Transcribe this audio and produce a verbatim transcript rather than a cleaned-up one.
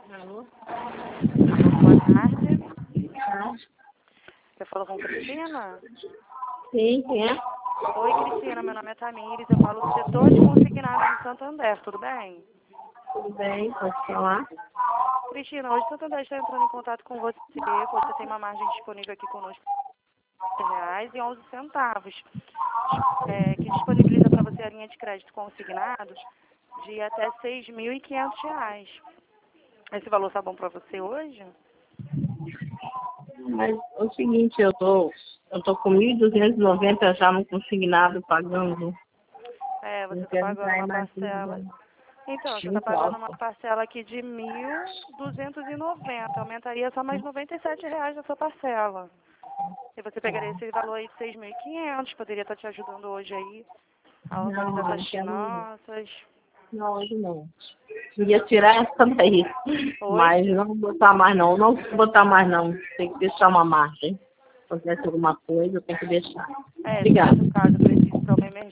Alô? Alô, boa tarde. Ah, Você falou com Cristina? sim, quem é? Oi, Cristina, meu nome é Tamires, eu falo do setor de consignados de Santander, tudo bem? Tudo bem, pode falar? Cristina, hoje o Santander está entrando em contato com você, pois você tem uma margem disponível aqui conosco de reais e onze centavos, é, que disponibiliza para você a linha de crédito consignado de até seis mil e quinhentos reais. Esse valor está bom para você hoje? Mas é o seguinte, eu tô, eu tô com mil duzentos e noventa já no consignado pagando. É, você Não está quero pagando entrar em uma mais parcela. dívida. Então, você está Muito pagando uma alta. parcela aqui de mil duzentos e noventa. Aumentaria só mais noventa e sete reais na sua parcela. E você pegaria esse valor aí de seis mil e quinhentos, poderia estar te ajudando hoje aí a Não, organizar não suas quero não. finanças. Não, hoje não. Ia tirar essa daí. Oi? Mas não vou botar mais não. Não vou botar mais não. Tem que deixar uma marca, hein? Se acontece alguma coisa, eu tenho que deixar. É, se Obrigada. caso, caso precise para uma emergência.